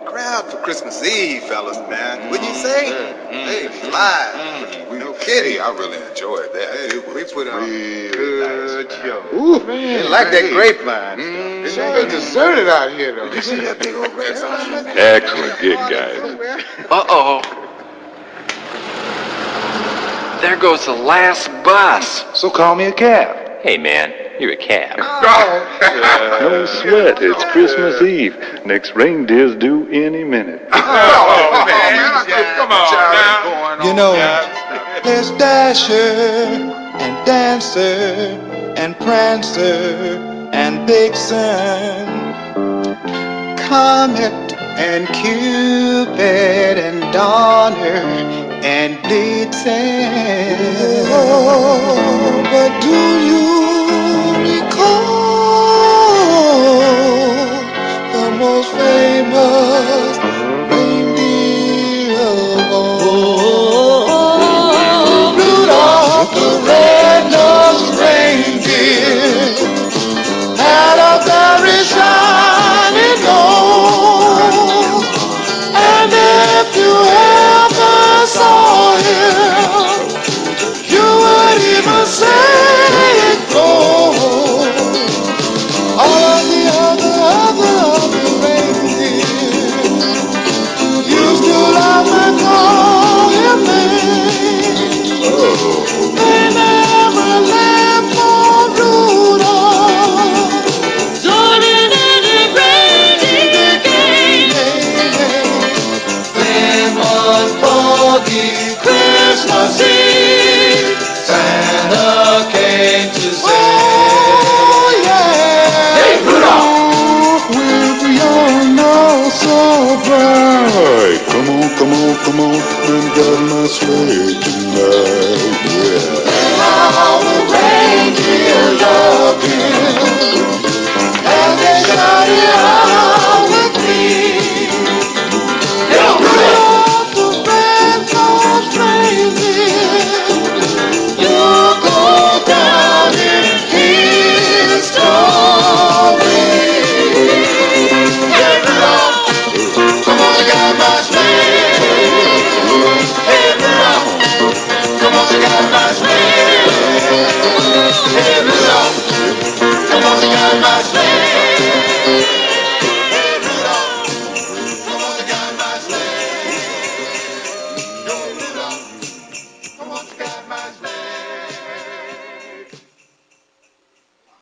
crowd for Christmas Eve, fellas, man. Wouldn't you say? Hey, live. No kidding. Hey, I really enjoyed that. Hey, we put on a good nice show. Ooh, man. They like that grapevine It's stuff. so deserted out here, though. You see that big old grapevine? Excellent gig, guys. Uh-oh. There goes the last bus. So call me a cab. Hey, man, you're a cab. No sweat, it's Christmas Eve. Next reindeer's due any minute. Come on now. You know, there's Dasher and Dancer and Prancer and Vixen, Comet and Cupid and Donner and Blitzen. Oh, but do you recall the most famous reindeer of all? Rudolph the red-nosed reindeer had a very shiny nose, and if you ever saw him, you would even say it glows. All of the other reindeer used to laugh and call him names. They never left for Rudolph. Joining in the reindeer game. Then one foggy Christmas Eve, Santa came to say, oh yeah, hey Rudolph, with your nose so bright, Come on, and got my sleigh tonight, yeah. how the reindeer loved him, and they shouted out with glee. Hey Rudolph the red-nosed reindeer, you'll go down in history. Hey Rudolph, come on, you got my sleigh. Hey Rudolph, come on, you got my sleigh. Hey Rudolph, come on, you got my sleigh.